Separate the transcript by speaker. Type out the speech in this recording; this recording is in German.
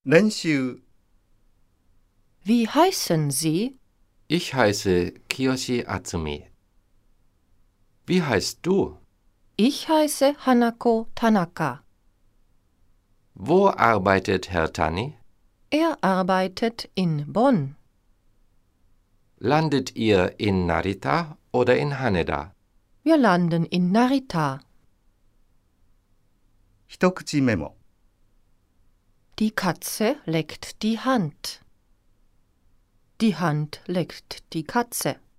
Speaker 1: 練習
Speaker 2: Wie heißen Sie?
Speaker 3: Ich heiße Kiyoshi Atsumi. Wie heißt du?
Speaker 2: Ich heiße Hanako Tanaka.
Speaker 3: Wo arbeitet Herr Tani?
Speaker 2: Er arbeitet in Bonn.
Speaker 3: Landet ihr in Narita oder in Haneda?
Speaker 2: Wir landen in Narita.
Speaker 1: 一口メモ
Speaker 2: Die Katze leckt die Hand. Die Hand leckt die Katze.